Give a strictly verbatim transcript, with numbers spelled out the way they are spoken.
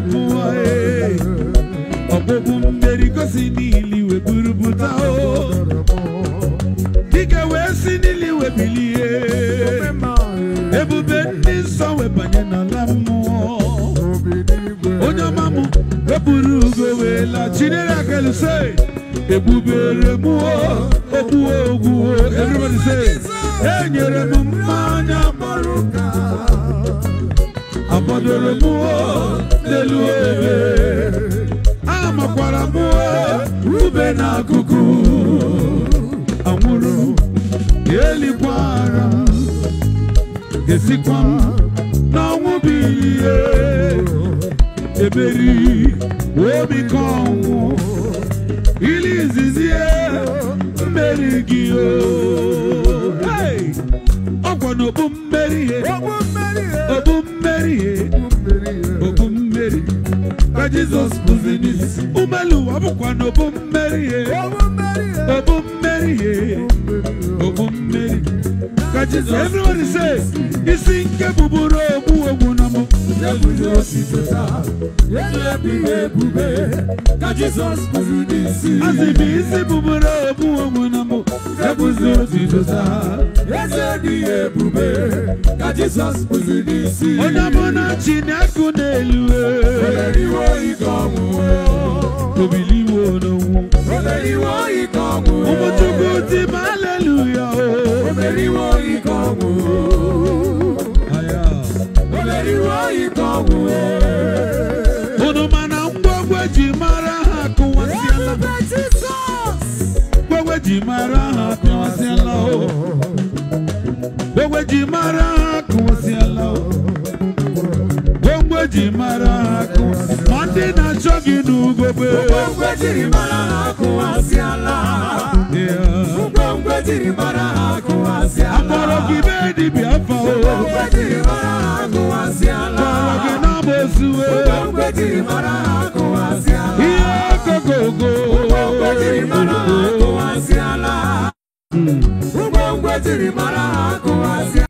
muae obobu mberi gosi nili we burubuta o dike we sinili we bilie ebube ndi so we banye na lamu onyamamu we burugo we la chinere akelu say ebubere mu obu ogu everybody say enyere mu manya baruka abodoro mu lelu ebe amakwara mu ube na kuku amuru eli kwara gesikwa na nwubilie eberi obi konwu ili zizie merigio hey ogwono bu mmerihe obu mmerihe obu mmeri ka Jesus buzinis umelu abukwa no bu mmerihe obu mmerihe obu mmeri ka Jesus everybody say isinke buburo obu ogu na mo ka Jesus buzinis azibi isi buburo obu ogu na mo ebuzo tidosa yesedi ebube ka Jesus buzinis onamona chineku neluwe oleriwo ikomu obiliwo no oleriwo ikomu umutukuti hallelujah oleriwo ikomu aya oleriwo ikomu onumana ngwogwe jimara hakuwasiala ngwogwe jimara hakuwasiala ngwogwe jimara hakuwasiala ngwogwe jimara hakuwasiala mande na chogi nugobe ngwogwe jimara hakuwasiala ngwogwe jimara hakuwasiala amoro kibedi biafa ngwogwe jimara hakuwasiala ngwogwe na bosuwe ngwogwe jimara hakuwasiala iya gogogo ngwogwe jimara hakuwasiala ngwogwe jimara hakuwasiala